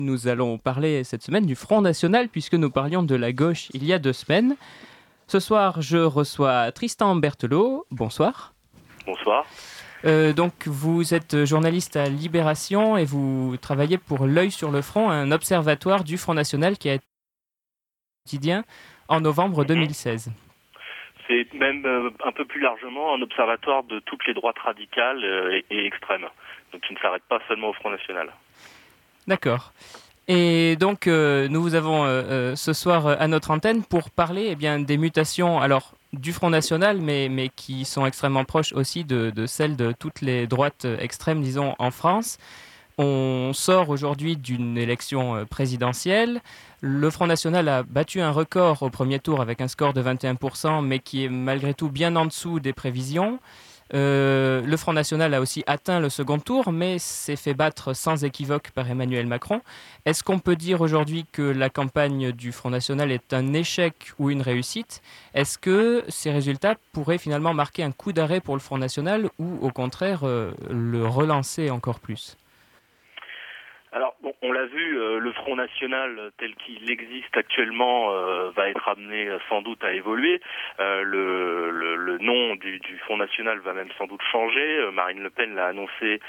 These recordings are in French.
Nous allons parler cette semaine du Front National puisque nous parlions de la gauche il y a 2 semaines. Ce soir, je reçois Tristan Berthelot. Bonsoir. Bonsoir. Donc, vous êtes journaliste à Libération et vous travaillez pour L'Œil sur le Front, un observatoire du Front National qui a été quotidien en novembre 2016. C'est même un peu plus largement un observatoire de toutes les droites radicales et extrêmes, donc qui ne s'arrête pas seulement au Front National. D'accord. Et donc, nous vous avons ce soir à notre antenne pour parler des mutations du Front National, mais qui sont extrêmement proches aussi de celles de toutes les droites extrêmes, disons, en France. On sort aujourd'hui d'une élection présidentielle. Le Front National a battu un record au premier tour avec un score de 21%, mais qui est malgré tout bien en dessous des prévisions. Le Front National a aussi atteint le second tour, mais s'est fait battre sans équivoque par Emmanuel Macron. Est-ce qu'on peut dire aujourd'hui que la campagne du Front National est un échec ou une réussite ? Est-ce que ces résultats pourraient finalement marquer un coup d'arrêt pour le Front National ou au contraire le relancer encore plus ? Alors, bon, on l'a vu, le Front National tel qu'il existe actuellement va être amené sans doute à évoluer. Le nom du Front National va même sans doute changer. Marine Le Pen l'a annoncé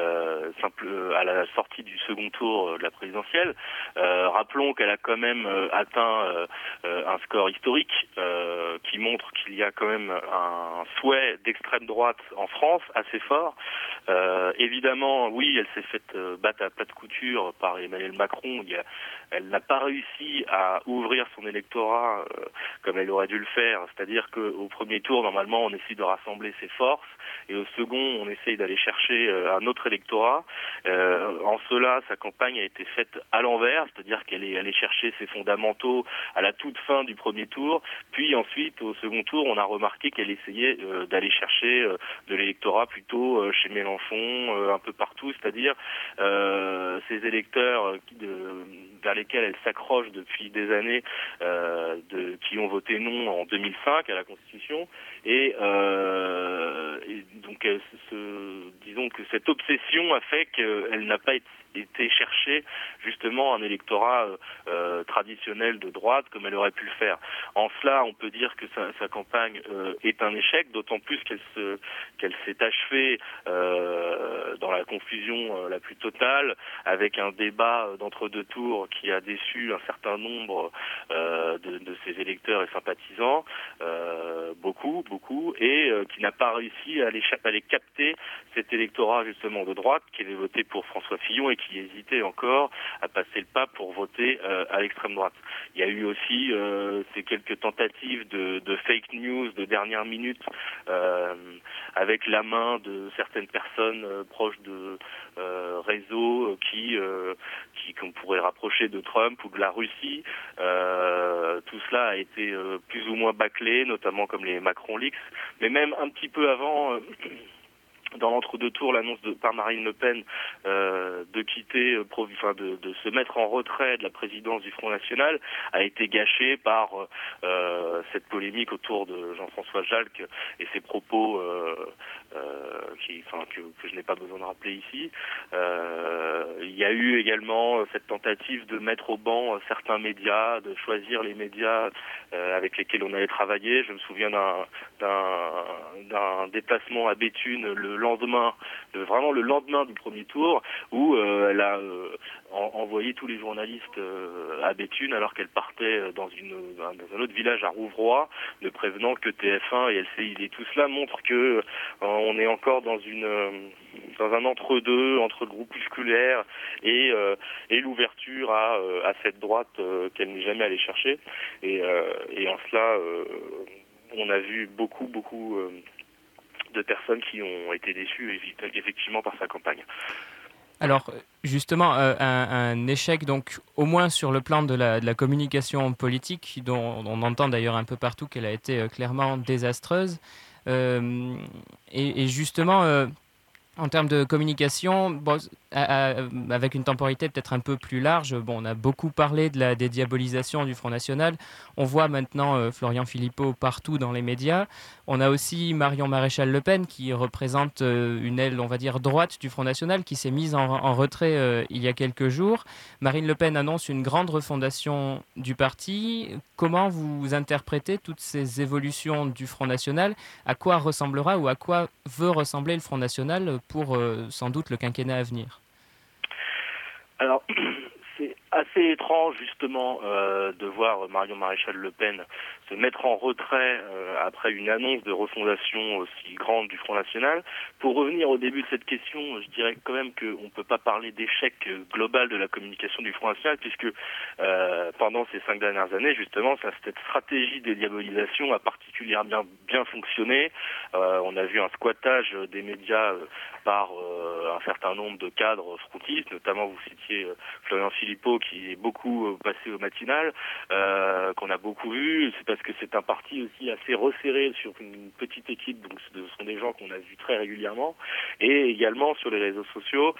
à la sortie du second tour de la présidentielle. Rappelons qu'elle a quand même atteint un score historique qui montre qu'il y a quand même un souhait d'extrême droite en France assez fort. Évidemment, oui, elle s'est faite battre à plat de couture par Emmanuel Macron. Elle n'a pas réussi à ouvrir son électorat comme elle aurait dû le faire. C'est-à-dire qu'au premier tour, normalement, on essaie de rassembler ses forces et au second, on essaye d'aller chercher un autre électorat. En cela, sa campagne a été faite à l'envers, c'est-à-dire qu'elle est allée chercher ses fondamentaux à la toute fin du premier tour. Puis ensuite, au second tour, on a remarqué qu'elle essayait d'aller chercher de l'électorat plutôt chez Mélenchon, un peu partout, c'est-à-dire ces électeurs vers lesquels elle s'accroche depuis des années, qui ont voté non en 2005 à la Constitution, et donc disons que cette obsession a fait qu'elle n'a pas été chercher justement un électorat traditionnel de droite comme elle aurait pu le faire. En cela, on peut dire que sa campagne est un échec, d'autant plus qu'elle s'est achevée dans la confusion la plus totale, avec un débat d'entre-deux tours qui a déçu un certain nombre de ses électeurs et sympathisants, beaucoup, et qui n'a pas réussi à aller capter cet électorat justement de droite qui avait voté pour François Fillon et qui hésitait encore à passer le pas pour voter à l'extrême droite. Il y a eu aussi ces quelques tentatives de fake news de dernière minute avec la main de certaines personnes proches de réseaux qu'on pourrait rapprocher de Trump ou de la Russie. Tout cela a été plus ou moins bâclé, notamment comme les Macron Leaks, mais même un petit peu avant. Dans l'entre-deux tours, l'annonce par Marine Le Pen de quitter, de se mettre en retrait de la présidence du Front National a été gâchée par cette polémique autour de Jean-François Jalc et ses propos que je n'ai pas besoin de rappeler ici. Il y a eu également cette tentative de mettre au banc certains médias, de choisir les médias avec lesquels on allait travailler. Je me souviens d'un déplacement à Béthune le lendemain du premier tour, où elle a envoyé tous les journalistes à Béthune alors qu'elle partait dans un autre village à Rouvroy, ne prévenant que TF1 et LCI. Et tout cela montre que on est encore dans un entre-deux, entre le groupusculaire et l'ouverture à cette droite qu'elle n'est jamais allée chercher. Et en cela, on a vu beaucoup de personnes qui ont été déçues effectivement par sa campagne. Alors justement, un échec donc au moins sur le plan de la communication politique, dont on entend d'ailleurs un peu partout qu'elle a été clairement désastreuse. Et justement, En termes de communication, bon, avec une temporalité peut-être un peu plus large, bon, on a beaucoup parlé de la dédiabolisation du Front National. On voit maintenant Florian Philippot partout dans les médias. On a aussi Marion Maréchal Le Pen qui représente une aile, on va dire, droite du Front National qui s'est mise en retrait il y a quelques jours. Marine Le Pen annonce une grande refondation du parti. Comment vous interprétez toutes ces évolutions du Front National? À quoi ressemblera ou à quoi veut ressembler le Front National pour sans doute le quinquennat à venir? Alors, c'est assez étrange justement de voir Marion Maréchal Le Pen se mettre en retrait après une annonce de refondation aussi grande du Front National. Pour revenir au début de cette question, je dirais quand même qu'on ne peut pas parler d'échec global de la communication du Front National, puisque pendant ces 5 dernières années, justement, cette stratégie de diabolisation a particulièrement bien fonctionné. On a vu un squattage des médias par un certain nombre de cadres frontistes, notamment vous citiez Florian Philippot qui est beaucoup passé au matinal, qu'on a beaucoup vu. C'est parce que c'est un parti aussi assez resserré sur une petite équipe, donc ce sont des gens qu'on a vus très régulièrement, et également sur les réseaux sociaux,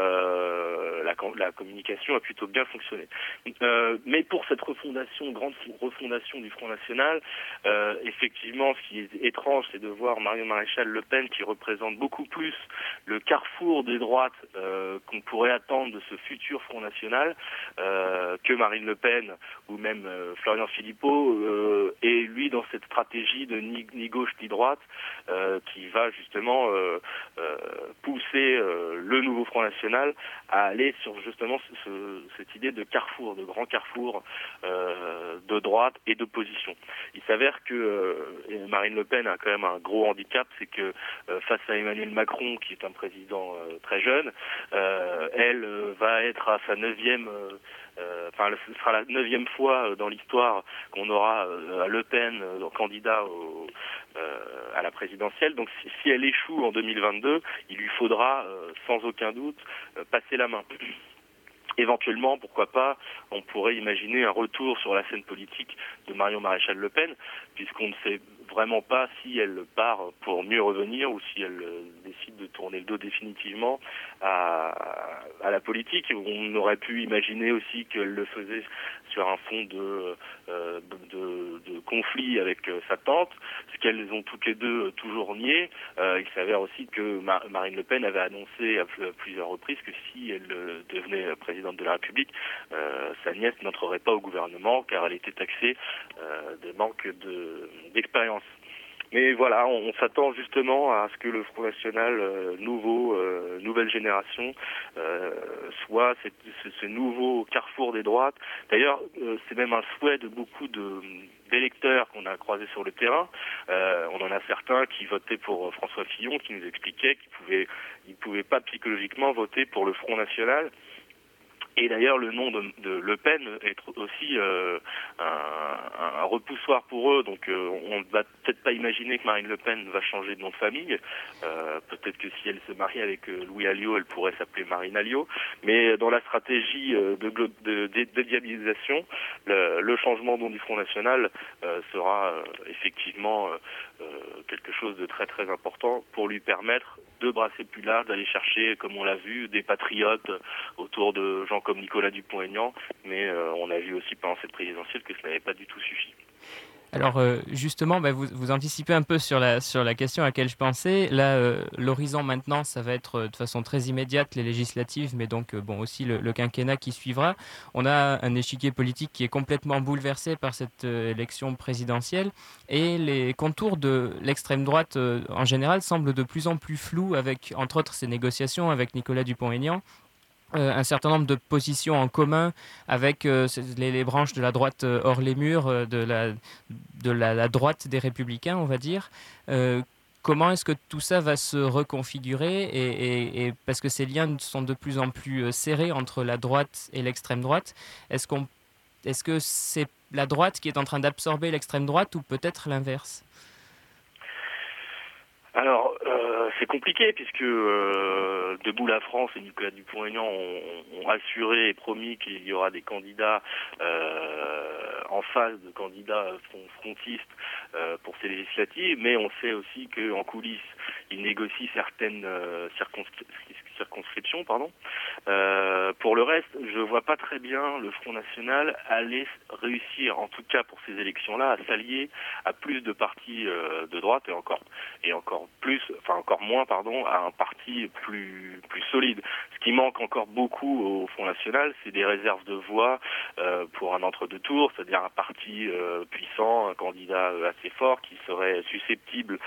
la communication a plutôt bien fonctionné. Mais pour cette grande refondation du Front National, effectivement, ce qui est étrange, c'est de voir Marion Maréchal Le Pen qui représente beaucoup plus le carrefour des droites qu'on pourrait attendre de ce futur Front National que Marine Le Pen ou même Florian Philippot, et lui dans cette stratégie de ni gauche ni droite qui va justement pousser le nouveau Front National à aller sur justement cette idée de carrefour, de grand carrefour de droite et d'opposition. Il s'avère que Marine Le Pen a quand même un gros handicap, c'est que face à Emmanuel Macron, qui est un président très jeune, elle va être à sa ce sera la 9e fois dans l'histoire qu'on aura Le Pen candidat à la présidentielle. Donc si elle échoue en 2022, il lui faudra sans aucun doute passer la main. Éventuellement, pourquoi pas, on pourrait imaginer un retour sur la scène politique de Marion Maréchal Le Pen, puisqu'on ne sait vraiment pas si elle part pour mieux revenir ou si elle décide de tourner le dos définitivement à la politique. On aurait pu imaginer aussi qu'elle le faisait sur un fond de conflit avec sa tante, ce qu'elles ont toutes les deux toujours nié. Il s'avère aussi que Marine Le Pen avait annoncé à plusieurs reprises que si elle devenait présidente de la République, sa nièce n'entrerait pas au gouvernement car elle était taxée de manque d'expérience. Mais voilà, on s'attend justement à ce que le Front National nouvelle génération, soit ce nouveau carrefour des droites. D'ailleurs, c'est même un souhait de beaucoup d'électeurs qu'on a croisés sur le terrain. On en a certains qui votaient pour François Fillon, qui nous expliquaient qu'ils pouvaient pas psychologiquement voter pour le Front National. Et d'ailleurs, le nom de Le Pen est aussi un repoussoir pour eux. Donc, on ne va peut-être pas imaginer que Marine Le Pen va changer de nom de famille. Peut-être que si elle se marie avec Louis Alliot, elle pourrait s'appeler Marine Alliot. Mais dans la stratégie de diabolisation, le changement de nom du Front National sera effectivement quelque chose de très très important pour lui permettre de brasser plus large, d'aller chercher, comme on l'a vu, des patriotes autour de gens comme Nicolas Dupont-Aignan, mais on a vu aussi pendant cette présidentielle que ce n'avait pas du tout suffi. Alors justement, vous anticipez un peu sur la question à laquelle je pensais. Là, l'horizon maintenant, ça va être de façon très immédiate les législatives, mais donc aussi le quinquennat qui suivra. On a un échiquier politique qui est complètement bouleversé par cette élection présidentielle et les contours de l'extrême droite en général semblent de plus en plus flous avec, entre autres, ces négociations avec Nicolas Dupont-Aignan. Un certain nombre de positions en commun avec les branches de la droite hors les murs, la droite des républicains, on va dire. Comment est-ce que tout ça va se reconfigurer et parce que ces liens sont de plus en plus serrés entre la droite et l'extrême droite, est-ce que c'est la droite qui est en train d'absorber l'extrême droite ou peut-être l'inverse? Alors, c'est compliqué puisque Debout la France et Nicolas Dupont-Aignan ont assuré et promis qu'il y aura des candidats en phase de candidats frontistes pour ces législatives, mais on sait aussi qu'en coulisses, il négocie certaines circonscriptions. Pour le reste, je vois pas très bien le Front National aller réussir, en tout cas pour ces élections-là, à s'allier à plus de partis de droite et encore moins, à un parti plus solide. Ce qui manque encore beaucoup au Front National, c'est des réserves de voix pour un entre-deux tours, c'est-à-dire un parti puissant, un candidat assez fort qui serait susceptible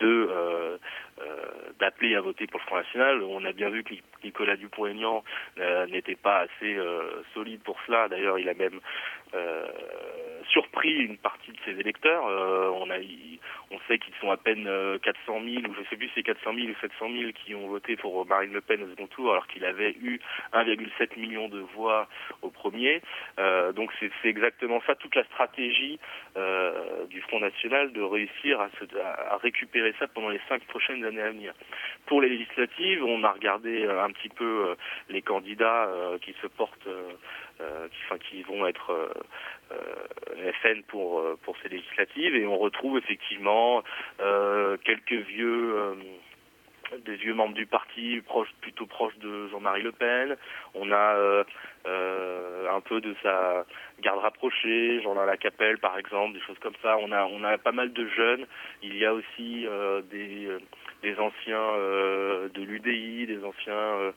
d'appeler à voter pour le Front National. On a bien vu que Nicolas Dupont-Aignan n'était pas assez solide pour cela. D'ailleurs, il a même surpris une partie de ses électeurs. On sait qu'ils sont à peine 400 000, ou je ne sais plus si c'est 400 000 ou 700 000 qui ont voté pour Marine Le Pen au second tour, alors qu'il avait eu 1,7 million de voix au premier. Donc c'est exactement ça, toute la stratégie du Front National, de réussir à récupérer ça pendant les 5 prochaines années à venir. Pour les législatives, on a regardé un petit peu les candidats qui se portent, qui vont être FN pour ces législatives, et on retrouve effectivement des vieux membres du parti plutôt proches de Jean-Marie Le Pen. On a un peu de sa garde rapprochée, Jean-Alain Lacapelle par exemple, des choses comme ça. On a pas mal de jeunes. Il y a aussi des anciens de l'UDI, des anciens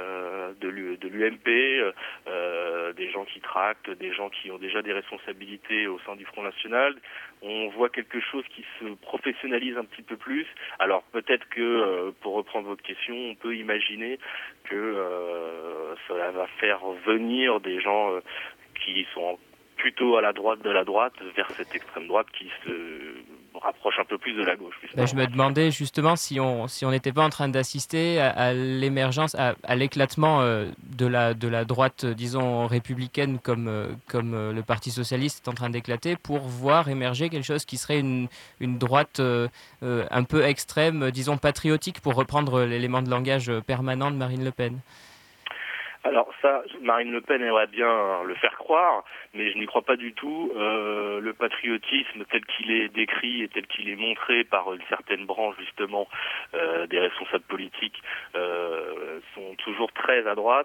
de l'UMP, des gens qui tractent, des gens qui ont déjà des responsabilités au sein du Front National. On voit quelque chose qui se professionnalise un petit peu plus. Alors peut-être que, pour reprendre votre question, on peut imaginer que cela va faire venir des gens qui sont plutôt à la droite de la droite vers cette extrême droite qui se rapproche un peu plus de la gauche. Je me demandais justement si on n'était pas en train d'assister à l'émergence, à l'éclatement de la droite, disons, républicaine, comme le Parti socialiste est en train d'éclater, pour voir émerger quelque chose qui serait une droite un peu extrême, disons patriotique, pour reprendre l'élément de langage permanent de Marine Le Pen. Alors ça, Marine Le Pen aimerait bien le faire croire, mais je n'y crois pas du tout. Le patriotisme tel qu'il est décrit et tel qu'il est montré par une certaine branche justement des responsables politiques sont toujours très à droite.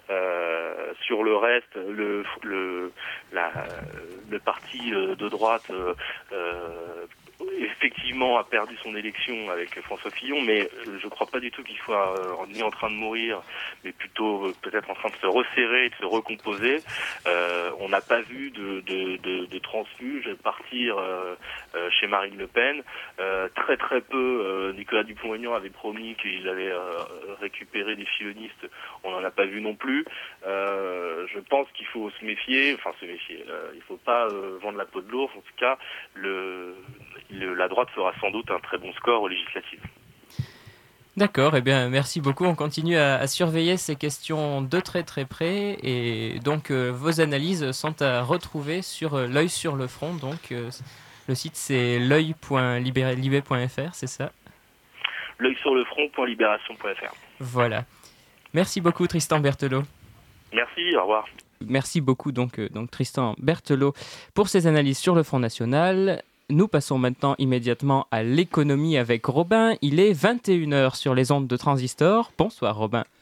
Sur le reste, le parti de droite effectivement a perdu son élection avec François Fillon, mais je ne crois pas du tout qu'il soit ni en train de mourir, mais plutôt peut-être en train de se resserrer et de se recomposer. On n'a pas vu de transfuge partir chez Marine Le Pen. Très très peu, Nicolas Dupont-Aignan avait promis qu'il allait récupérer des fillonistes. On n'en a pas vu non plus. Je pense qu'il faut se méfier. Il ne faut pas vendre la peau de l'ours. En tout cas, la droite fera sans doute un très bon score aux législatives. D'accord, eh bien merci beaucoup. On continue à surveiller ces questions de très très près, et donc vos analyses sont à retrouver sur l'œil sur le front. Donc le site c'est l'œil.libé.fr, c'est ça? L'œil sur le front.libération.fr. Voilà. Merci beaucoup Tristan Berthelot. Merci, au revoir. Merci beaucoup donc Tristan Berthelot pour ses analyses sur le Front National. Nous passons maintenant immédiatement à l'économie avec Robin. Il est 21h sur les ondes de Transistor. Bonsoir Robin.